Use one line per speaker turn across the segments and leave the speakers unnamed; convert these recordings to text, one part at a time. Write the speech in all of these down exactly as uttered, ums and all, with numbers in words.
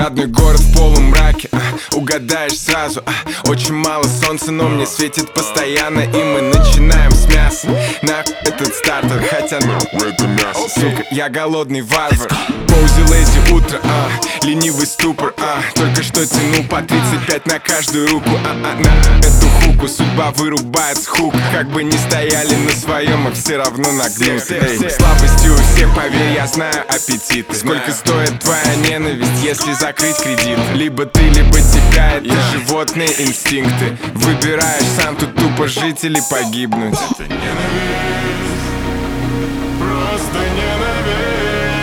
Родной город в полумраке, а, угадаешь сразу, а, очень мало солнца, но мне светит постоянно. И мы начинаем с мяса. Нахуй этот стартер, хотя нахуй это мясо. Сука, я голодный варвар. Поузи лэзи утро, а, ленивый ступор, а, только что тянул по тридцать пять на каждую руку, а, а, на эту хуку. Судьба вырубает с хук. Как бы ни стояли на своем, а все равно нагнут. Слабостью у всех, поверь, я знаю аппетиты. Сколько стоит твоя ненависть, если закрыть кредит? Либо ты, либо тебя, это животные инстинкты. Выбираешь сам, тут тупо жить или погибнуть.
Это ненависть, просто ненависть,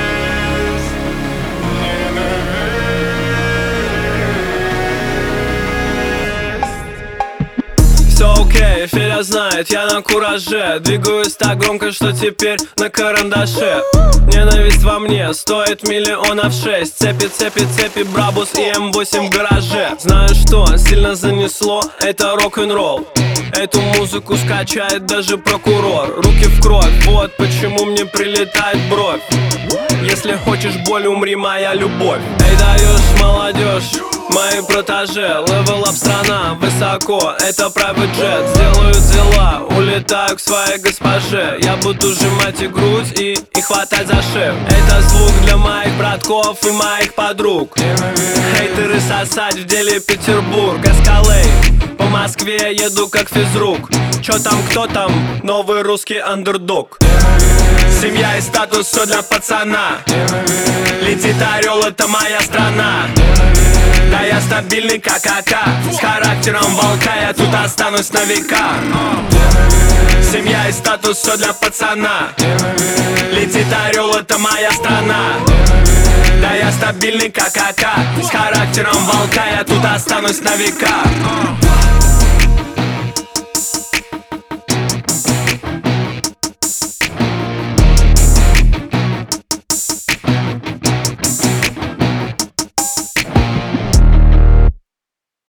ненависть.
Все окей, Федя знает, я на кураже. Двигаюсь так громко, что теперь на карандаше. Ненависть во мне стоит миллионов шесть. Цепи, цепи, цепи, Брабус и эм восемь в гараже. Знаю, что сильно занесло, это рок-н-ролл. Эту музыку скачает даже прокурор. Руки в кровь, вот почему мне прилетает бровь. Если хочешь боль, умри, моя любовь. Эй, даешь, молодежь, мои протеже. Level up, страна, высоко, это private jet. Сделаю дела, улетаю к своей госпоже. Я буду сжимать и грудь, и, и хватать за шею. Это звук для моих братков и моих подруг. Хейтеры сосать в деле Петербург. Эскалей, по Москве еду как физрук. Чё там, кто там, новый русский андердог. Семья и статус, все для пацана. Летит орел, это моя страна. Да я стабильный как АК, с характером волка, я тут останусь на века. Семья и статус, все для пацана. Летит орел, это моя страна. Да я стабильный как АК, с характером волка, я тут останусь на века.